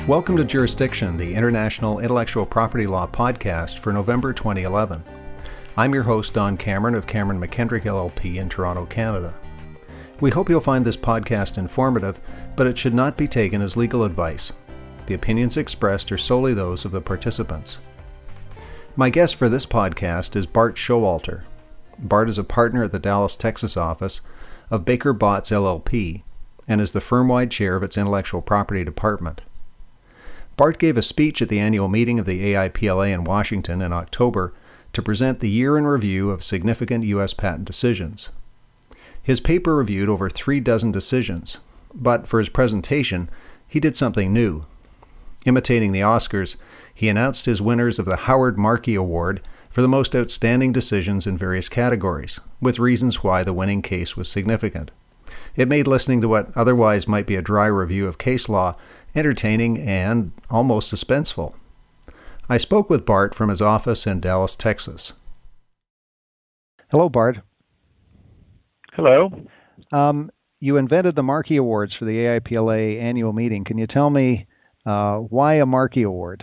Welcome to Jurisdiction, the International Intellectual Property Law podcast for November 2011. I'm your host, Don Cameron of Cameron McKendrick LLP in Toronto, Canada. We hope you'll find this podcast informative, but it should not be taken as legal advice. The opinions expressed are solely those of the participants. My guest for this podcast is Bart Showalter. Bart is a partner at the Dallas, Texas office of Baker Botts LLP and is the firm-wide chair of its intellectual property department. Bart gave a speech at the annual meeting of the AIPLA in Washington in October to present the year in review of significant U.S. patent decisions. His paper reviewed over 36 decisions, but for his presentation, he did something new. Imitating the Oscars, he announced his winners of the Howard Markey Award for the most outstanding decisions in various categories, with reasons why the winning case was significant. It made listening to what otherwise might be a dry review of case law entertaining and almost suspenseful. I spoke with Bart from his office in Dallas, Texas. Hello, Bart. Hello. You invented the Markey Awards for the AIPLA annual meeting. Can you tell me why a Markey Award?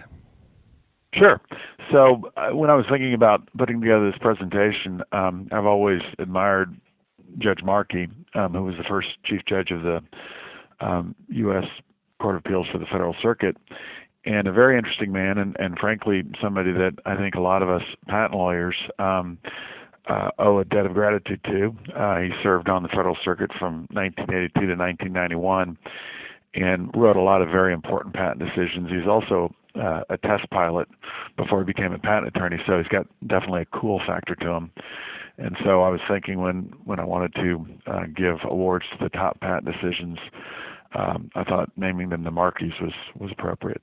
Sure. So when I was thinking about putting together this presentation, I've always admired Judge Markey, who was the first Chief Judge of the U.S. Court of Appeals for the Federal Circuit, and a very interesting man, and frankly, somebody that I think a lot of us patent lawyers owe a debt of gratitude to. He served on the Federal Circuit from 1982 to 1991 and wrote a lot of very important patent decisions. He's also a test pilot before he became a patent attorney, so he's got definitely a cool factor to him. And so I was thinking when I wanted to give awards to the top patent decisions, I thought naming them the Markeys was appropriate.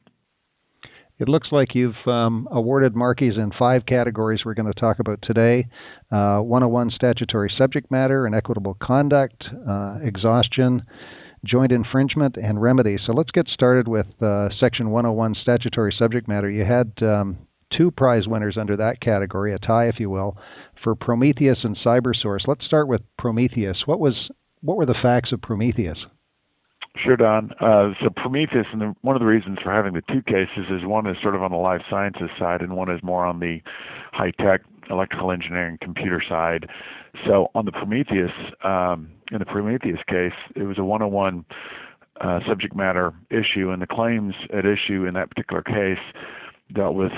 It looks like you've awarded Markeys in 5 categories we're going to talk about today. 101 statutory subject matter, inequitable conduct, exhaustion, joint infringement, and remedy. So let's get started with Section 101 statutory subject matter. You had 2 prize winners under that category, a tie if you will, for Prometheus and CyberSource. Let's start with Prometheus. What were the facts of Prometheus? Sure, Don. So Prometheus, and one of the reasons for having the 2 cases is one is sort of on the life sciences side and one is more on the high-tech electrical engineering computer side. So on the Prometheus, in the Prometheus case, it was a 101 subject matter issue, and the claims at issue in that particular case dealt with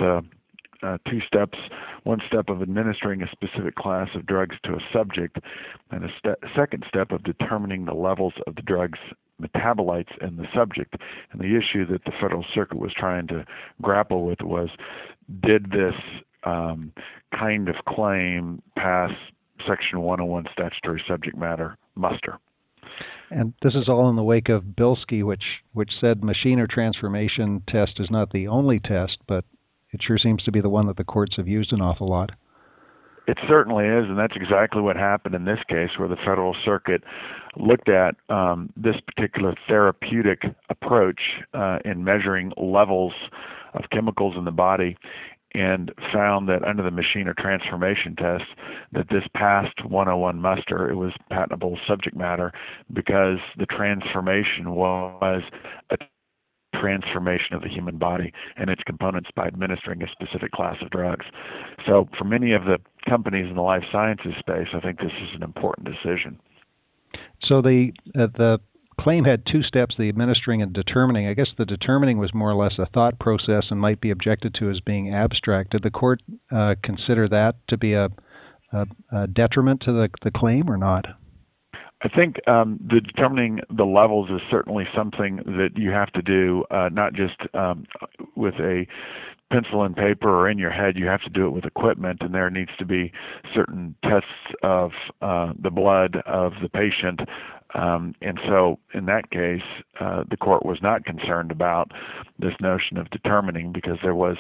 2 steps. One step of administering a specific class of drugs to a subject, and a second step of determining the levels of the drug's metabolites in the subject. And the issue that the Federal Circuit was trying to grapple with was, did this kind of claim pass Section 101 statutory subject matter muster? And this is all in the wake of Bilski, which said machine or transformation test is not the only test, but it sure seems to be the one that the courts have used an awful lot. It certainly is, and that's exactly what happened in this case, where the Federal Circuit looked at this particular therapeutic approach in measuring levels of chemicals in the body and found that under the machine or transformation test that this passed 101 muster. It was patentable subject matter because the transformation was a transformation of the human body and its components by administering a specific class of drugs. So for many of the companies in the life sciences space, I think this is an important decision. So the claim had 2 steps, the administering and determining. I guess the determining was more or less a thought process and might be objected to as being abstract. Did the court consider that to be a detriment to the claim or not? I think the determining the levels is certainly something that you have to do, not just with a pencil and paper or in your head. You have to do it with equipment, and there needs to be certain tests of the blood of the patient. And so in that case, the court was not concerned about this notion of determining because there was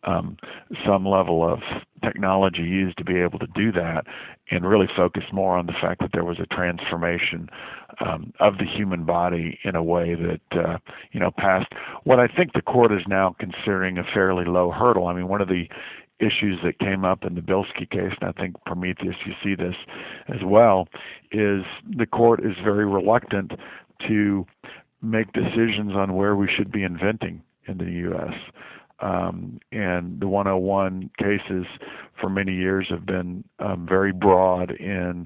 some level of technology used to be able to do that and really focused more on the fact that there was a transformation of the human body in a way that, passed what I think the court is now considering a fairly low hurdle. I mean, one of the issues that came up in the Bilski case, and I think Prometheus, you see this as well, is the court is very reluctant to make decisions on where we should be inventing in the U.S. And the 101 cases for many years have been very broad in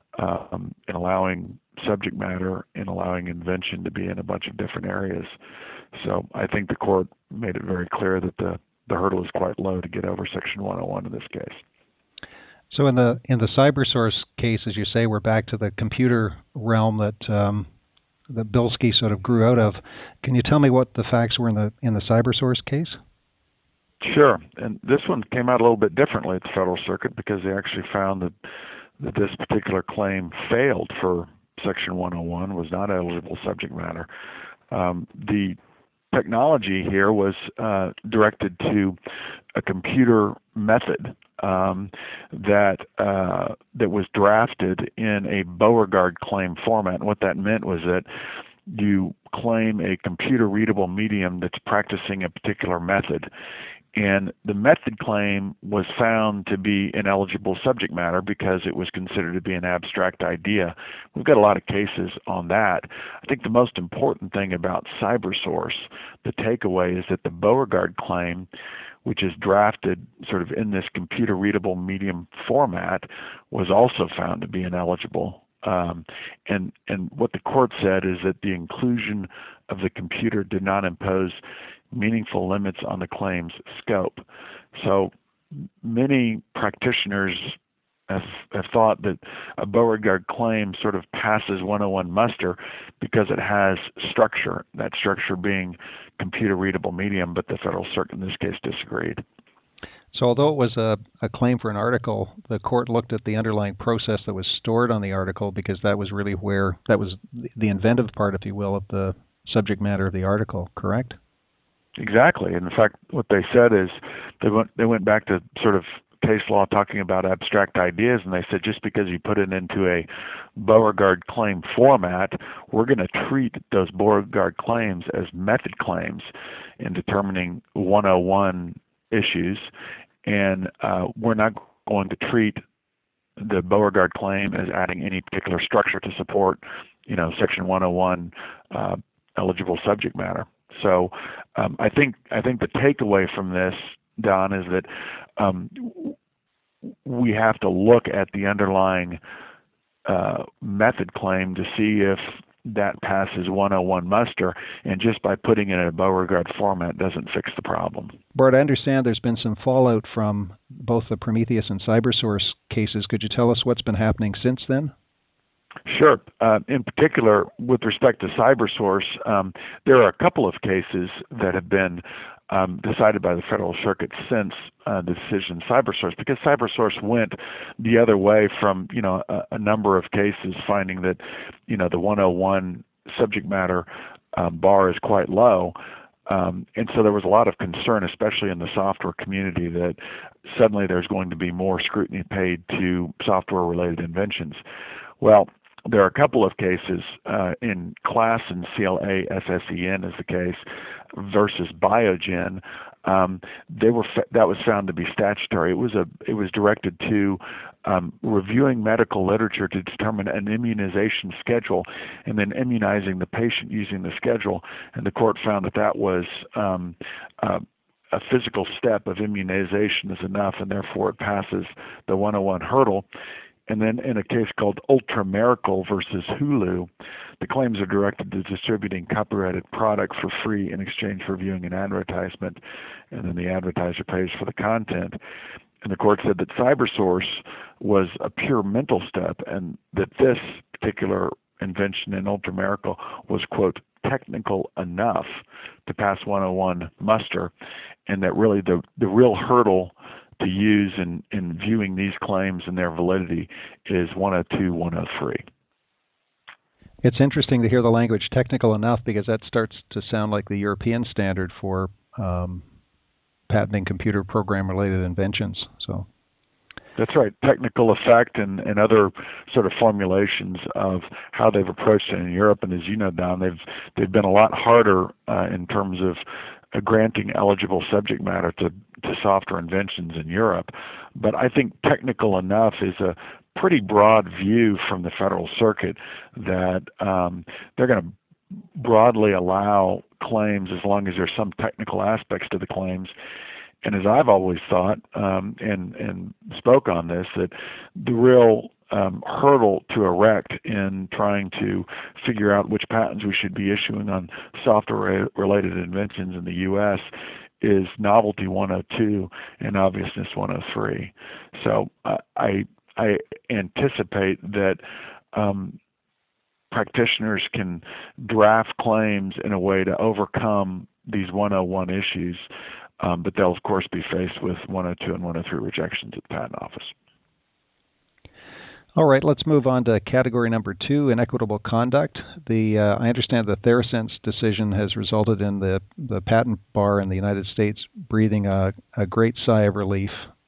allowing subject matter and allowing invention to be in a bunch of different areas. So I think the court made it very clear that the hurdle is quite low to get over Section 101 in this case. So in the CyberSource case, as you say, we're back to the computer realm that Bilski sort of grew out of. Can you tell me what the facts were in the CyberSource case? Sure, and this one came out a little bit differently at the Federal Circuit because they actually found that this particular claim failed for Section 101, was not eligible subject matter. The technology here was directed to a computer method that was drafted in a Beauregard claim format. And what that meant was that you claim a computer-readable medium that's practicing a particular method. And the method claim was found to be ineligible subject matter because it was considered to be an abstract idea. We've got a lot of cases on that. I think the most important thing about CyberSource, the takeaway, is that the Beauregard claim, which is drafted sort of in this computer-readable medium format, was also found to be ineligible. And what the court said is that the inclusion of the computer did not impose meaningful limits on the claim's scope. So many practitioners have thought that a Beauregard claim sort of passes 101 muster because it has structure, that structure being computer-readable medium, but the Federal Circuit in this case disagreed. So although it was a claim for an article, the court looked at the underlying process that was stored on the article because that was really where, that was the inventive part, if you will, of the subject matter of the article, correct? Exactly. In fact, what they said is they went back to sort of case law talking about abstract ideas, and they said just because you put it into a Beauregard claim format, we're going to treat those Beauregard claims as method claims in determining 101 issues, and we're not going to treat the Beauregard claim as adding any particular structure to support, Section 101 eligible subject matter. So I think the takeaway from this, Don, is that we have to look at the underlying method claim to see if that passes 101 muster, and just by putting it in a Beauregard format doesn't fix the problem. Bart, I understand there's been some fallout from both the Prometheus and CyberSource cases. Could you tell us what's been happening since then? Sure. In particular, with respect to CyberSource, there are a couple of cases that have been decided by the Federal Circuit since the decision CyberSource, because CyberSource went the other way from a number of cases finding that the 101 subject matter bar is quite low. And so there was a lot of concern, especially in the software community, that suddenly there's going to be more scrutiny paid to software-related inventions. Well, there are a couple of cases in Class and CLASSEN is the case versus Biogen. That was found to be statutory. It was directed to reviewing medical literature to determine an immunization schedule and then immunizing the patient using the schedule. And the court found that was a physical step of immunization is enough, and therefore it passes the 101 hurdle. And then in a case called Ultramiracle versus Hulu, the claims are directed to distributing copyrighted product for free in exchange for viewing an advertisement, and then the advertiser pays for the content. And the court said that CyberSource was a pure mental step, and that this particular invention in Ultramiracle was, quote, technical enough to pass 101 muster, and that really the real hurdle to use in viewing these claims and their validity is 102, 103. It's interesting to hear the language technical enough, because that starts to sound like the European standard for patenting computer program-related inventions. So that's right. Technical effect and other sort of formulations of how they've approached it in Europe. And as you know, Don, they've been a lot harder in terms of granting eligible subject matter to software inventions in Europe. But I think technical enough is a pretty broad view from the Federal Circuit that they're going to broadly allow claims as long as there's some technical aspects to the claims. And as I've always thought, and spoke on this, that the real hurdle to erect in trying to figure out which patents we should be issuing on software-related inventions in the U.S. is novelty 102 and obviousness 103. So I anticipate that practitioners can draft claims in a way to overcome these 101 issues, but they'll of course be faced with 102 and 103 rejections at the Patent Office. All right, let's move on to category number 2, inequitable conduct. I understand the TheraSense decision has resulted in the patent bar in the United States breathing a great sigh of relief.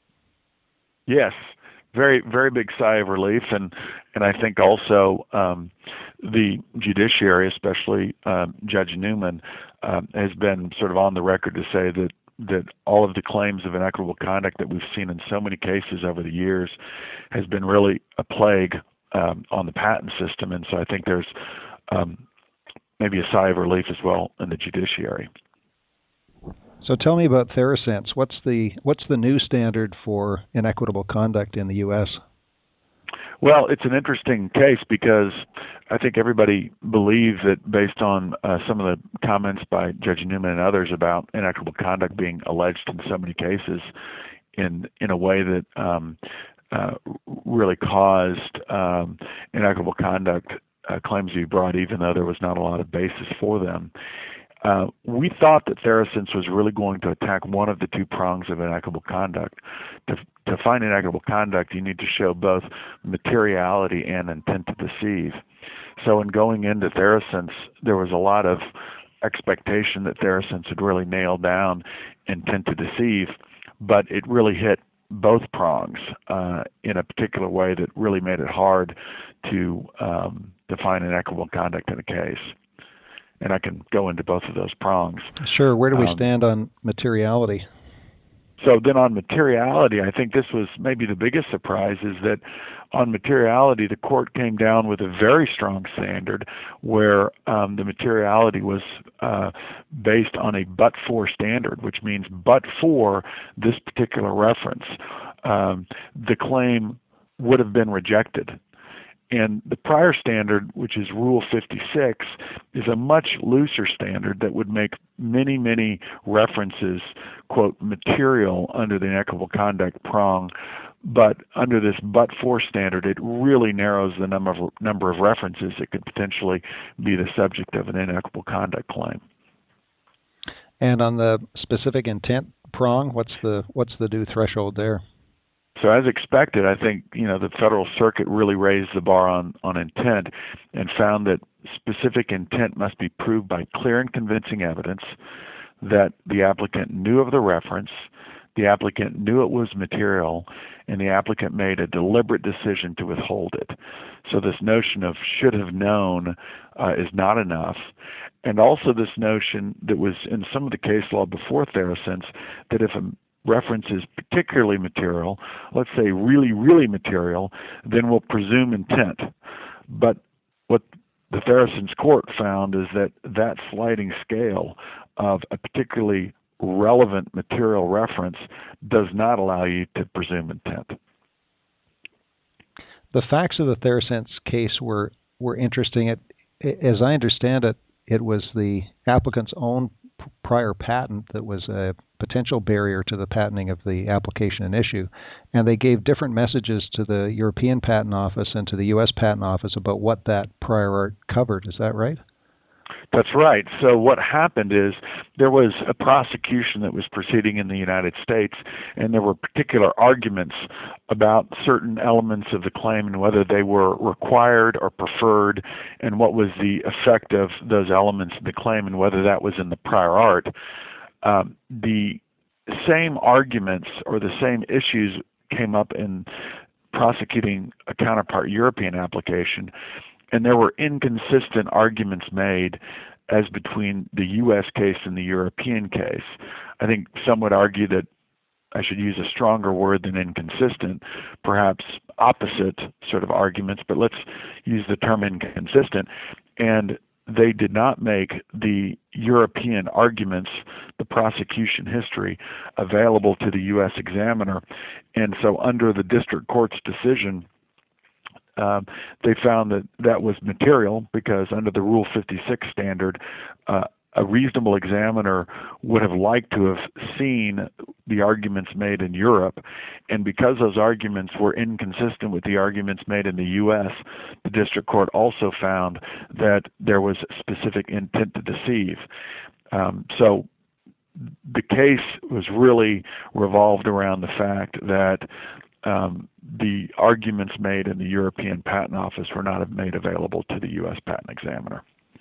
Yes, very, very big sigh of relief, and I think also the judiciary, especially Judge Newman, has been sort of on the record to say that all of the claims of inequitable conduct that we've seen in so many cases over the years has been really a plague on the patent system. And so I think there's maybe a sigh of relief as well in the judiciary. So tell me about TheraSense. What's the new standard for inequitable conduct in the U.S.? Well, it's an interesting case because I think everybody believes that based on some of the comments by Judge Newman and others about inequitable conduct being alleged in so many cases in a way that really caused inequitable conduct claims to be brought even though there was not a lot of basis for them. We thought that TheraSense was really going to attack one of the two prongs of inequitable conduct. To find inequitable conduct, you need to show both materiality and intent to deceive. So in going into TheraSense, there was a lot of expectation that TheraSense would really nail down intent to deceive, but it really hit both prongs in a particular way that really made it hard to define inequitable conduct in a case. And I can go into both of those prongs. Sure. Where do we stand on materiality? So then on materiality, I think this was maybe the biggest surprise, is that on materiality, the court came down with a very strong standard where the materiality was based on a but-for standard, which means but for this particular reference, the claim would have been rejected. And the prior standard, which is Rule 56, is a much looser standard that would make many, many references, quote, material under the inequitable conduct prong. But under this but-for standard, it really narrows the number of references that could potentially be the subject of an inequitable conduct claim. And on the specific intent prong, what's the new threshold there? So as expected, I think the Federal Circuit really raised the bar on intent and found that specific intent must be proved by clear and convincing evidence that the applicant knew of the reference, the applicant knew it was material, and the applicant made a deliberate decision to withhold it. So this notion of should have known is not enough. And also this notion that was in some of the case law before TheraSense, that if a reference is particularly material, let's say really, really material, then we'll presume intent. But what the TheraSense court found is that sliding scale of a particularly relevant material reference does not allow you to presume intent. The facts of the TheraSense case were interesting. As I understand it, it was the applicant's own prior patent that was a potential barrier to the patenting of the application in issue. And they gave different messages to the European Patent Office and to the U.S. Patent Office about what that prior art covered. Is that right? That's right. So what happened is there was a prosecution that was proceeding in the United States, and there were particular arguments about certain elements of the claim and whether they were required or preferred, and what was the effect of those elements of the claim and whether that was in the prior art. The same arguments or the same issues came up in prosecuting a counterpart European application, and there were inconsistent arguments made as between the U.S. case and the European case. I think some would argue that I should use a stronger word than inconsistent, perhaps opposite sort of arguments, but let's use the term inconsistent. And they did not make the European arguments, the prosecution history, available to the U.S. examiner. And so under the district court's decision, they found that that was material because under the Rule 56 standard, a reasonable examiner would have liked to have seen the arguments made in Europe, and because those arguments were inconsistent with the arguments made in the U.S., the district court also found that there was specific intent to deceive. So the case was really revolved around the fact that the arguments made in the European Patent Office were not made available to the U.S. Patent Examiner.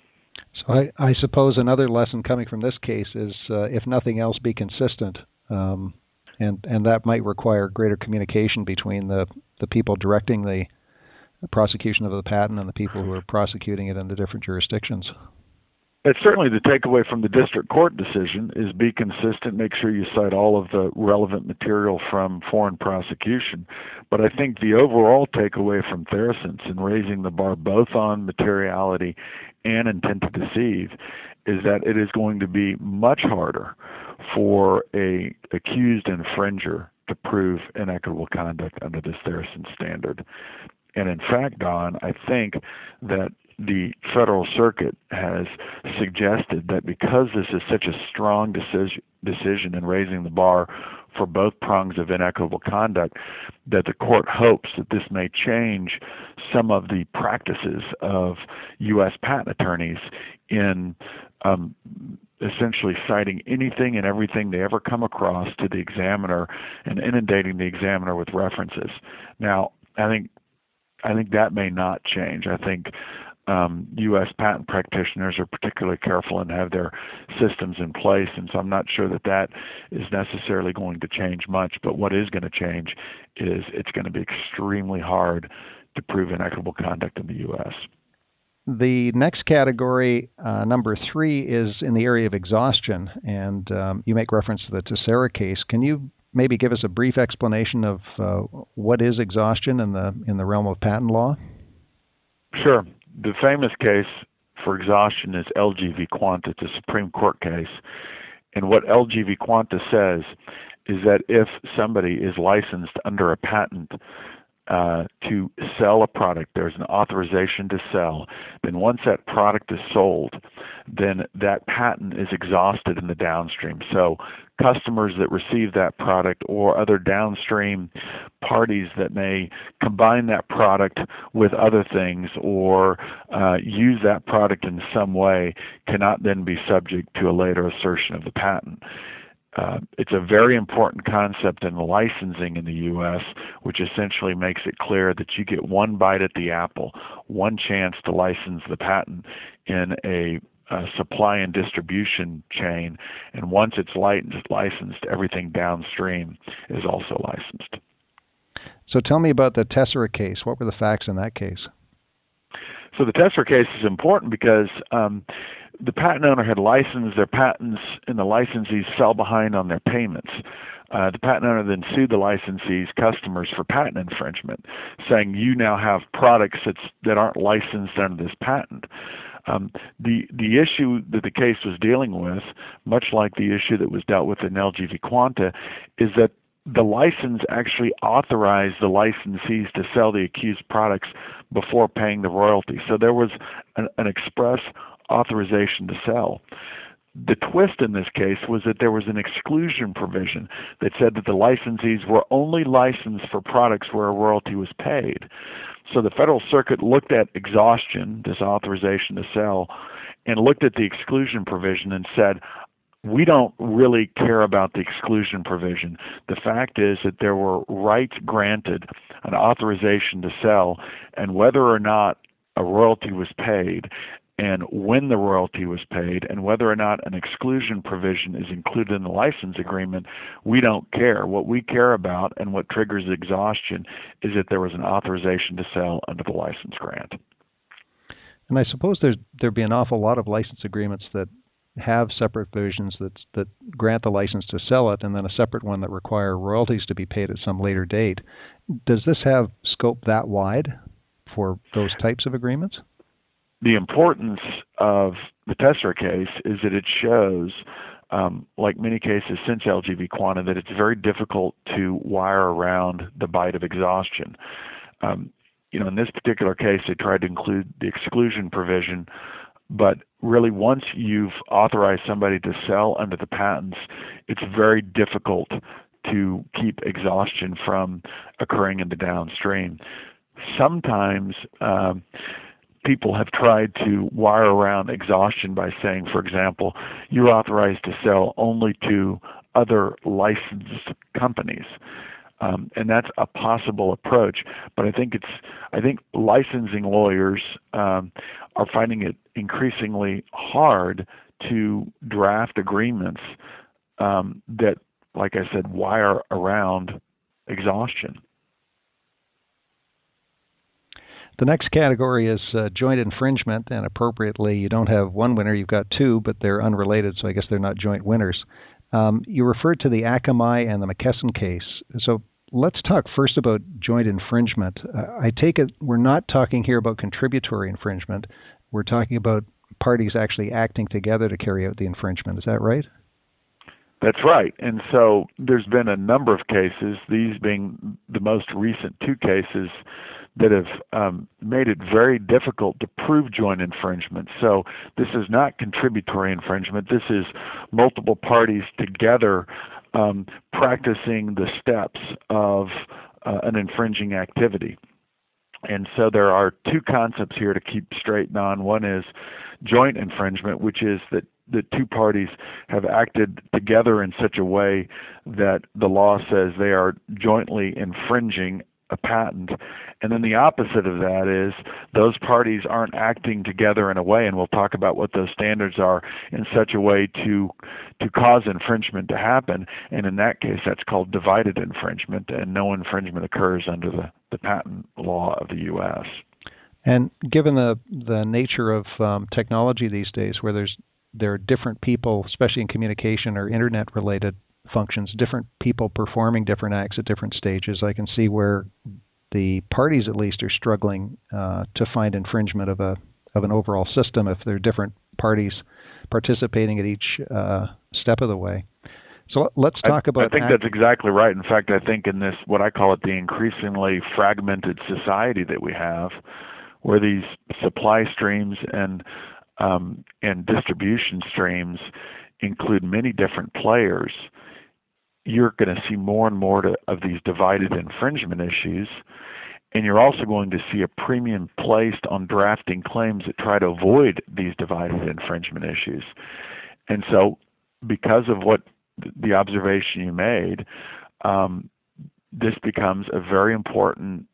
So I suppose another lesson coming from this case is, if nothing else, be consistent, and that might require greater communication between the people directing the prosecution of the patent and the people who are prosecuting it in the different jurisdictions. It's certainly the takeaway from the district court decision is be consistent, make sure you cite all of the relevant material from foreign prosecution. But I think the overall takeaway from Theresense in raising the bar both on materiality and intent to deceive is that it is going to be much harder for a accused infringer to prove inequitable conduct under this Theresense standard. And in fact, Don, I think that the Federal Circuit has suggested that because this is such a strong decision in raising the bar for both prongs of inequitable conduct, that the court hopes that this may change some of the practices of U.S. patent attorneys in essentially citing anything and everything they ever come across to the examiner and inundating the examiner with references. Now, I think that may not change. I think U.S. patent practitioners are particularly careful and have their systems in place, and so I'm not sure that that is necessarily going to change much. But what is going to change is it's going to be extremely hard to prove inequitable conduct in the U.S. The next category, number 3, is in the area of exhaustion, and you make reference to the Tessera case. Can you maybe give us a brief explanation of what is exhaustion in the realm of patent law? Sure. The famous case for exhaustion is LG v. Quanta. It's a Supreme Court case. And what LG v. Quanta says is that if somebody is licensed under a patent to sell a product, there's an authorization to sell, then once that product is sold, then that patent is exhausted in the downstream. So customers that receive that product or other downstream parties that may combine that product with other things or use that product in some way cannot then be subject to a later assertion of the patent. It's a very important concept in licensing in the U.S., which essentially makes it clear that you get one bite at the apple, one chance to license the patent in a supply and distribution chain, and once it's licensed, everything downstream is also licensed. So tell me about the Tessera case. What were the facts in that case? So the Tessera case is important because the patent owner had licensed their patents and the licensees fell behind on their payments. The patent owner then sued the licensee's customers for patent infringement, saying you now have products that aren't licensed under this patent. The issue that the case was dealing with, much like the issue that was dealt with in LG v. Quanta, is that the license actually authorized the licensees to sell the accused products before paying the royalty. So there was an express authorization to sell. The twist in this case was that there was an exclusion provision that said that the licensees were only licensed for products where a royalty was paid. So the Federal Circuit looked at exhaustion, this authorization to sell, and looked at the exclusion provision and said, we don't really care about the exclusion provision. The fact is that there were rights granted, an authorization to sell, and whether or not a royalty was paid, and when the royalty was paid, and whether or not an exclusion provision is included in the license agreement, we don't care. What we care about and what triggers exhaustion is that there was an authorization to sell under the license grant. And I suppose there'd be an awful lot of license agreements that have separate provisions that grant the license to sell it, and then a separate one that require royalties to be paid at some later date. Does this have scope that wide for those types of agreements? the importance of the Tessera case is that it shows, like many cases since LG v. Quanta, that it's very difficult to wire around the bite of exhaustion. In this particular case, they tried to include the exclusion provision, but really once you've authorized somebody to sell under the patents, it's very difficult to keep exhaustion from occurring in the downstream. Sometimes people have tried to wire around exhaustion by saying, for example, you're authorized to sell only to other licensed companies. And that's a possible approach, but I think licensing lawyers are finding it increasingly hard to draft agreements that, like I said, wire around exhaustion. The next category is joint infringement, and appropriately, you don't have one winner, you've got two, but they're unrelated, so I guess they're not joint winners. You referred to the Akamai and the McKesson case. So let's talk first about joint infringement. I take it we're not talking here about contributory infringement. We're talking about parties actually acting together to carry out the infringement. Is that right? That's right. And so there's been a number of cases, these being the most recent two cases, that have made it very difficult to prove joint infringement. So this is not contributory infringement. This is multiple parties together practicing the steps of an infringing activity. And so there are two concepts here to keep straight on. One is joint infringement, which is that the two parties have acted together in such a way that the law says they are jointly infringing a patent. And then the opposite of that is those parties aren't acting together in a way, and we'll talk about what those standards are, in such a way to cause infringement to happen. And in that case, that's called divided infringement, and no infringement occurs under the patent law of the U.S. And given the nature of technology these days, where there are different people, especially in communication or internet-related functions, different people performing different acts at different stages, I can see where the parties at least are struggling to find infringement of an overall system if there are different parties participating at each step of the way. So let's talk about... I think that's exactly right. In fact, I think in this, what I call it, the increasingly fragmented society that we have, where these supply streams and distribution streams include many different players, you're going to see more and more of these divided infringement issues, and you're also going to see a premium placed on drafting claims that try to avoid these divided infringement issues. And so, because of what the observation you made, this becomes a very important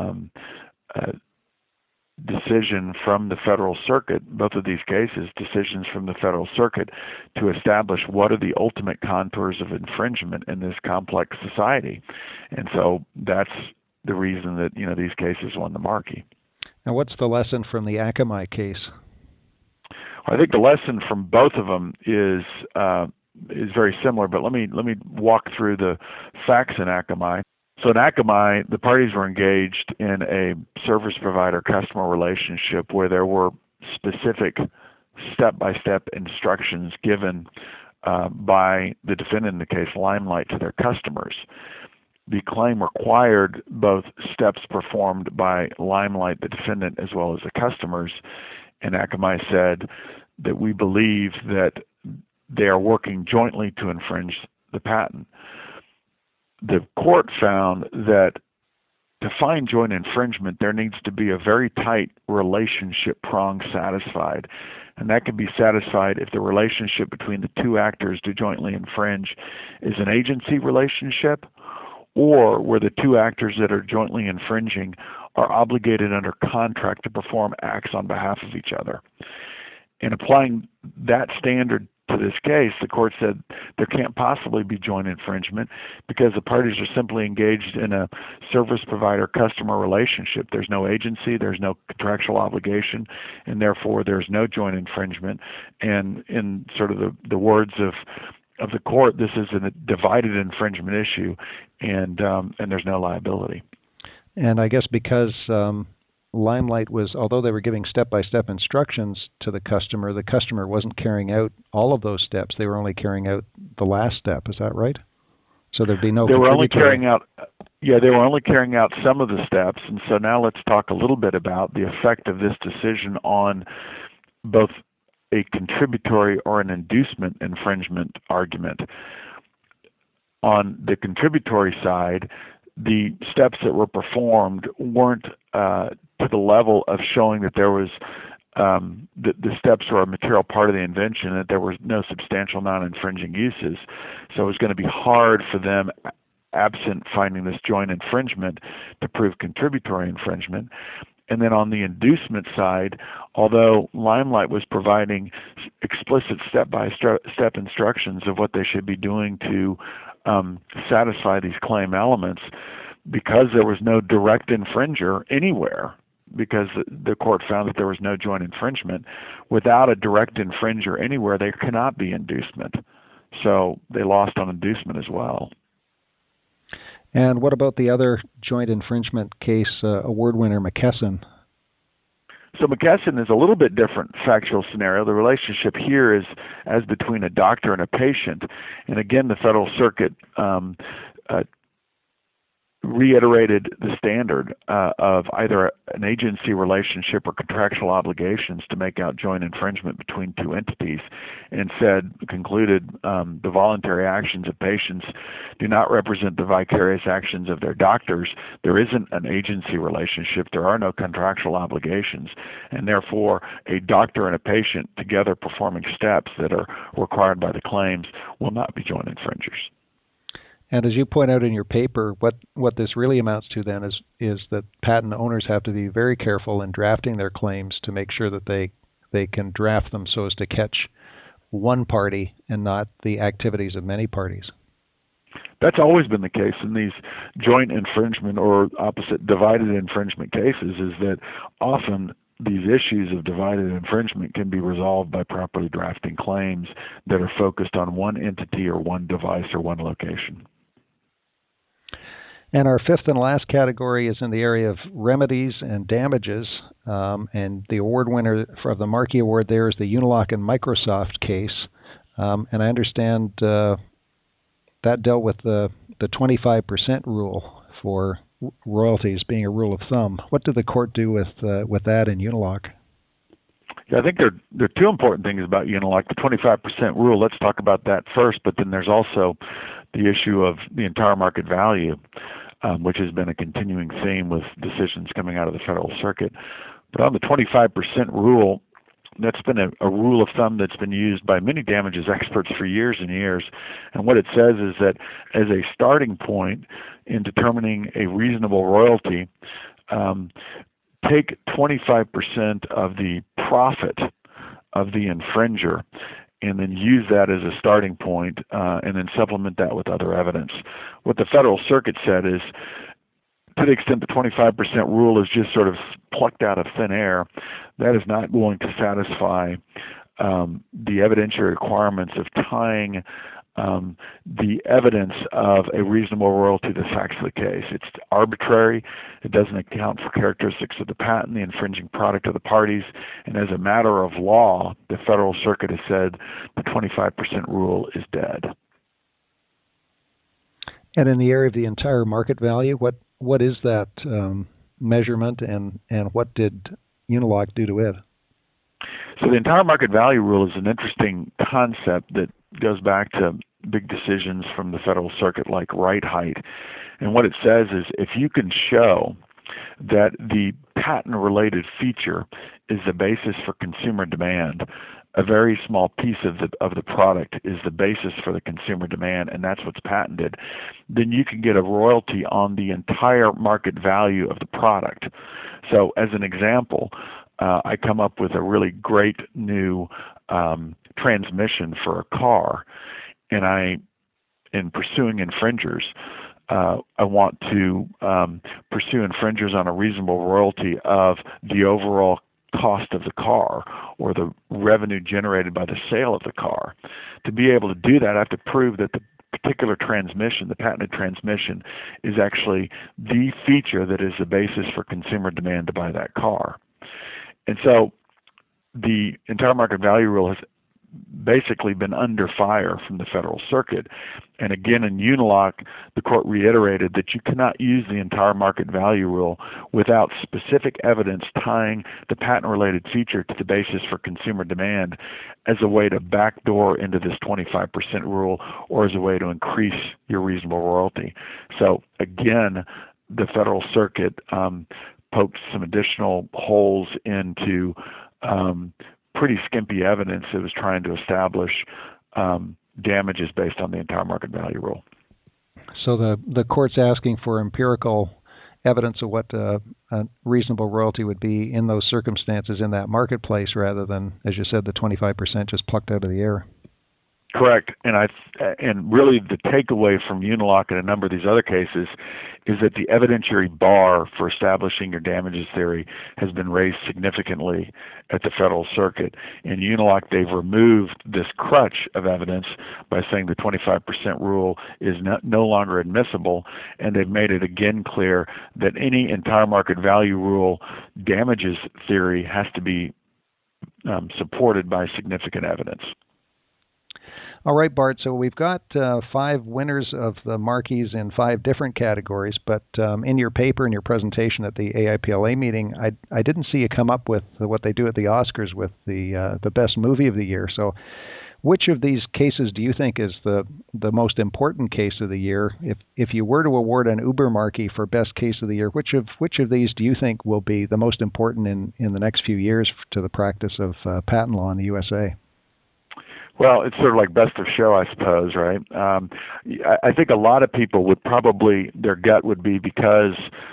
decision from the Federal Circuit, both of these cases, decisions from the Federal Circuit, to establish what are the ultimate contours of infringement in this complex society. And so that's the reason that, these cases won the Markey. Now, what's the lesson from the Akamai case? I think the lesson from both of them is very similar, but let me walk through the facts in Akamai. So in Akamai, the parties were engaged in a service provider-customer relationship where there were specific step-by-step instructions given by the defendant, in the case Limelight, to their customers. The claim required both steps performed by Limelight, the defendant, as well as the customers, and Akamai said that we believe that they are working jointly to infringe the patent. The court found that to find joint infringement, there needs to be a very tight relationship prong satisfied. And that can be satisfied if the relationship between the two actors to jointly infringe is an agency relationship, or where the two actors that are jointly infringing are obligated under contract to perform acts on behalf of each other. In applying that standard to this case, the court said there can't possibly be joint infringement because the parties are simply engaged in a service provider-customer relationship. There's no agency, there's no contractual obligation, and therefore there's no joint infringement. And in sort of the words of the court, this is a divided infringement issue, and there's no liability. And I guess because Limelight was, although they were giving step-by-step instructions to the customer wasn't carrying out all of those steps. They were only carrying out the last step. Is that right? So there'd be no. They were only carrying out. Yeah, they were only carrying out some of the steps. And so now let's talk a little bit about the effect of this decision on both a contributory or an inducement infringement argument. On the contributory side, the steps that were performed weren't to the level of showing that there was the steps were a material part of the invention, that there was no substantial non-infringing uses. So it was going to be hard for them, absent finding this joint infringement, to prove contributory infringement. And then on the inducement side, although Limelight was providing explicit step-by-step instructions of what they should be doing to satisfy these claim elements, because there was no direct infringer anywhere, because the court found that there was no joint infringement, without a direct infringer anywhere, there cannot be inducement. So they lost on inducement as well. And what about the other joint infringement case, award winner McKesson? So McKesson is a little bit different factual scenario. The relationship here is as between a doctor and a patient. And again, the Federal Circuit reiterated the standard of either an agency relationship or contractual obligations to make out joint infringement between two entities, and concluded the voluntary actions of patients do not represent the vicarious actions of their doctors. There isn't an agency relationship. There are no contractual obligations, and therefore a doctor and a patient together performing steps that are required by the claims will not be joint infringers. And as you point out in your paper, what this really amounts to then is that patent owners have to be very careful in drafting their claims to make sure that they can draft them so as to catch one party and not the activities of many parties. That's always been the case in these joint infringement or opposite divided infringement cases, is that often these issues of divided infringement can be resolved by properly drafting claims that are focused on one entity or one device or one location. And our fifth and last category is in the area of remedies and damages. And the award winner for the Markey Award there is the Unilock and Microsoft case. And I understand that dealt with the 25% rule for royalties being a rule of thumb. What did the court do with that in Unilock? Yeah, I think there are two important things about Unilock. The 25% rule, let's talk about that first, but then there's also the issue of the entire market value, which has been a continuing theme with decisions coming out of the Federal Circuit. But on the 25% rule, that's been a rule of thumb that's been used by many damages experts for years and years. And what it says is that as a starting point in determining a reasonable royalty, take 25% of the profit of the infringer and then use that as a starting point, and then supplement that with other evidence. What the Federal Circuit said is, to the extent the 25% rule is just sort of plucked out of thin air, that is not going to satisfy the evidentiary requirements of tying the evidence of a reasonable royalty to the facts of the case. It's arbitrary. It doesn't account for characteristics of the patent, the infringing product of the parties, and as a matter of law, the Federal Circuit has said the 25% rule is dead. And in the area of the entire market value, what is that measurement, and what did Unilock do to it? So the entire market value rule is an interesting concept that goes back to big decisions from the Federal Circuit like right height. And what it says is, if you can show that the patent-related feature is the basis for consumer demand, a very small piece of the product is the basis for the consumer demand, and that's what's patented, then you can get a royalty on the entire market value of the product. So as an example, I come up with a really great new transmission for a car, and in pursuing infringers, I want to pursue infringers on a reasonable royalty of the overall cost of the car or the revenue generated by the sale of the car. To be able to do that, I have to prove that the particular transmission, the patented transmission, is actually the feature that is the basis for consumer demand to buy that car. And so the entire market value rule has basically been under fire from the Federal Circuit. And again, in Unilock, the court reiterated that you cannot use the entire market value rule without specific evidence tying the patent-related feature to the basis for consumer demand as a way to backdoor into this 25% rule or as a way to increase your reasonable royalty. So again, the Federal Circuit poked some additional holes into pretty skimpy evidence that was trying to establish damages based on the entire market value rule. So the court's asking for empirical evidence of what a reasonable royalty would be in those circumstances in that marketplace rather than, as you said, the 25% just plucked out of the air. Correct. And really the takeaway from Unilock and a number of these other cases is that the evidentiary bar for establishing your damages theory has been raised significantly at the Federal Circuit. In Unilock, they've removed this crutch of evidence by saying the 25% rule is no longer admissible, and they've made it again clear that any entire market value rule damages theory has to be supported by significant evidence. All right, Bart, so we've got 5 winners of the Markeys in 5 different categories, but in your paper, in your presentation at the AIPLA meeting, I didn't see you come up with what they do at the Oscars with the best movie of the year. So which of these cases do you think is the most important case of the year? If you were to award an Uber Markey for best case of the year, which of these do you think will be the most important in the next few years to the practice of patent law in the USA? Well, it's sort of like best of show, I suppose, right? I think a lot of people would probably, their gut would be because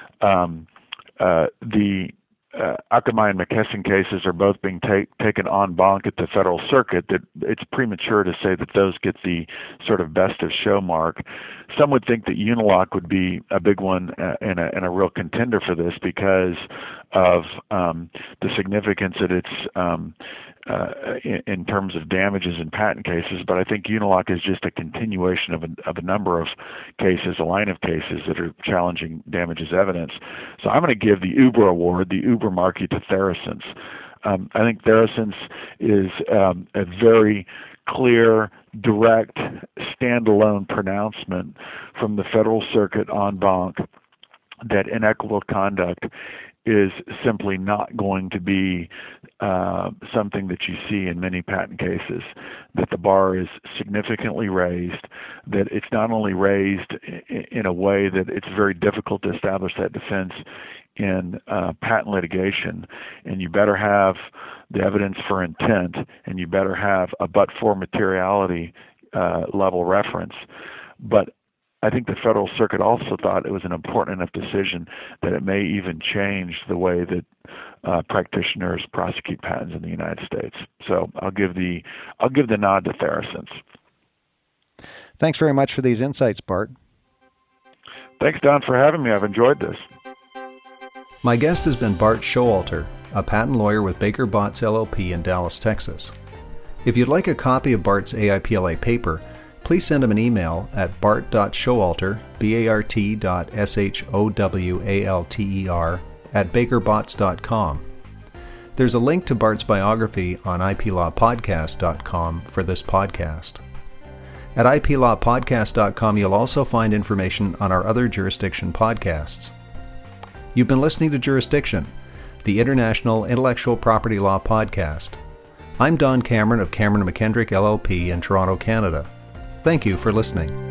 the Akamai and McKesson cases are both being taken en banc at the Federal Circuit, that it's premature to say that those get the sort of best of show mark. Some would think that Unilock would be a big one and a real contender for this because of the significance that it's in terms of damages in patent cases, but I think Unilock is just a continuation of a number of cases, a line of cases that are challenging damages evidence. So I'm going to give the Uber award, the Uber Markey, to Theresence. I think Theresence is a very clear, direct, standalone pronouncement from the Federal Circuit en banc that inequitable conduct is simply not going to be something that you see in many patent cases, that the bar is significantly raised, that it's not only raised in a way that it's very difficult to establish that defense in patent litigation, and you better have the evidence for intent, and you better have a but-for materiality level reference. But I think the Federal Circuit also thought it was an important enough decision that it may even change the way that practitioners prosecute patents in the United States. So I'll give the nod to Theresence. Thanks very much for these insights, Bart. Thanks, Don, for having me. I've enjoyed this. My guest has been Bart Showalter, a patent lawyer with Baker Botts LLP in Dallas, Texas. If you'd like a copy of Bart's AIPLA paper, please send him an email at bart.showalter, bart.showalter, @bakerbotts.com. There's a link to Bart's biography on iplawpodcast.com for this podcast. At iplawpodcast.com, you'll also find information on our other jurisdiction podcasts. You've been listening to Jurisdiction, the International Intellectual Property Law Podcast. I'm Don Cameron of Cameron McKendrick LLP in Toronto, Canada. Thank you for listening.